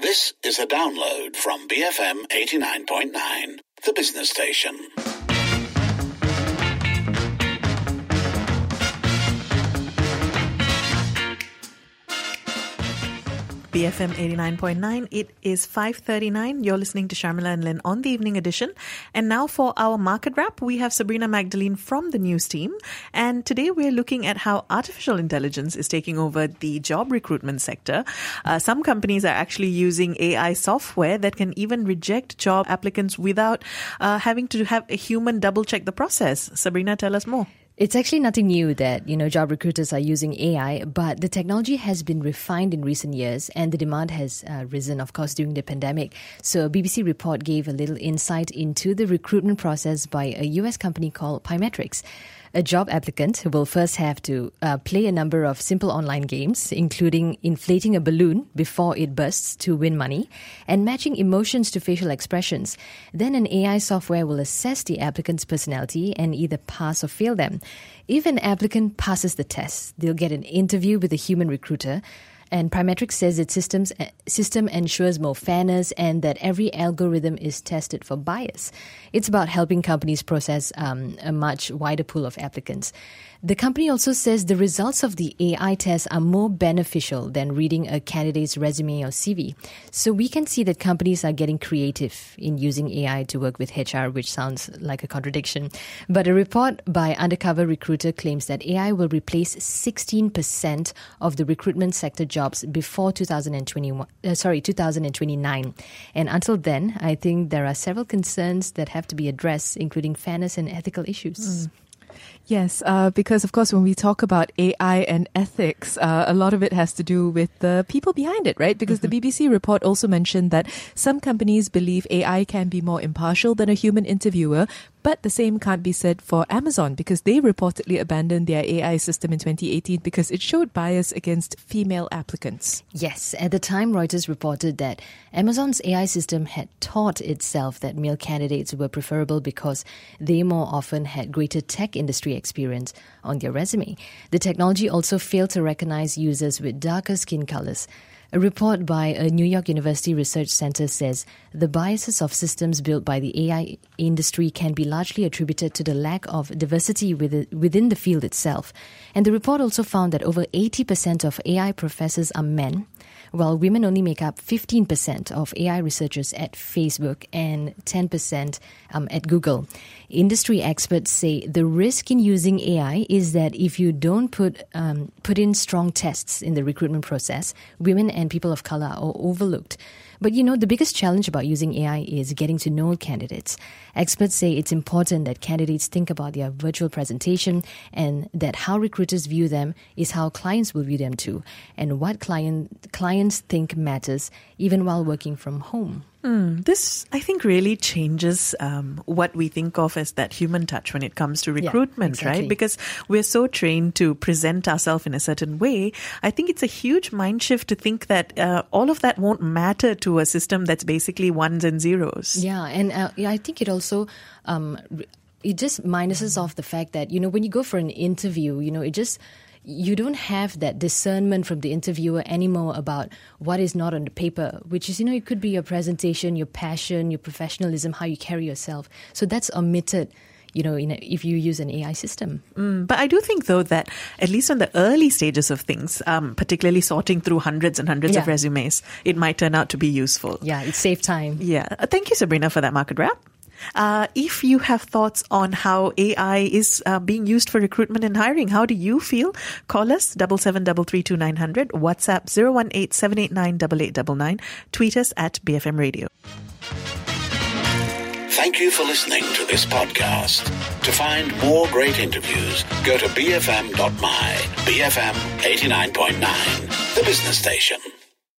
This is a download from BFM 89.9, the business station. BFM 89.9, it is 5:39. You're listening to Sharmila and Lynn on the evening edition. And now for our market wrap, we have Sabrina Magdalene from the news team. And today we're looking at how artificial intelligence is taking over the job recruitment sector. Some companies are actually using AI software that can even reject job applicants without having to have a human double check the process. Sabrina, tell us more. It's actually nothing new that, job recruiters are using AI, but the technology has been refined in recent years and the demand has risen, of course, during the pandemic. So a BBC report gave a little insight into the recruitment process by a US company called Pymetrics. A job applicant will first have to play a number of simple online games, including inflating a balloon before it bursts to win money and matching emotions to facial expressions. Then an AI software will assess the applicant's personality and either pass or fail them. If an applicant passes the test, they'll get an interview with a human recruiter. And Pymetrics says its system ensures more fairness and that every algorithm is tested for bias. It's about helping companies process a much wider pool of applicants. The company also says the results of the AI tests are more beneficial than reading a candidate's resume or CV. So we can see that companies are getting creative in using AI to work with HR, which sounds like a contradiction. But a report by Undercover Recruiter claims that AI will replace 16% of the recruitment sector jobs before 2029. And until then, I think there are several concerns that have to be addressed, including fairness and ethical issues. Yes, because of course when we talk about AI and ethics, a lot of it has to do with the people behind it, right? Because the BBC report also mentioned that some companies believe AI can be more impartial than a human interviewer, but the same can't be said for Amazon because they reportedly abandoned their AI system in 2018 because it showed bias against female applicants. Yes, at the time Reuters reported that Amazon's AI system had taught itself that male candidates were preferable because they more often had greater tech industry experience on their resume. The technology also failed to recognize users with darker skin colors. A report by a New York University Research Center says the biases of systems built by the AI industry can be largely attributed to the lack of diversity within the field itself. And the report also found that over 80% of AI professors are men, while women only make up 15% of AI researchers at Facebook and 10% at Google. Industry experts say the risk in using AI is that if you don't put in strong tests in the recruitment process, women and people of color are overlooked. But the biggest challenge about using AI is getting to know candidates. Experts say it's important that candidates think about their virtual presentation and that how recruiters view them is how clients will view them too, and what clients think matters even while working from home. This, I think, really changes what we think of as that human touch when it comes to recruitment, exactly. Right? Because we're so trained to present ourselves in a certain way. I think it's a huge mind shift to think that all of that won't matter to a system that's basically ones and zeros. Yeah, and I think it also... it just minuses off the fact that, when you go for an interview, you don't have that discernment from the interviewer anymore about what is not on the paper, which is, it could be your presentation, your passion, your professionalism, how you carry yourself. So that's omitted, if you use an AI system. But I do think, though, that at least on the early stages of things, particularly sorting through hundreds and hundreds of resumes, it might turn out to be useful. Yeah, it saves time. Yeah. Thank you, Sabrina, for that market wrap. If you have thoughts on how AI is being used for recruitment and hiring, how do you feel? Call us 77332900, WhatsApp 018-789-8899, tweet us at BFM Radio. Thank you for listening to this podcast. To find more great interviews, go to bfm.my, BFM 89.9, the business station.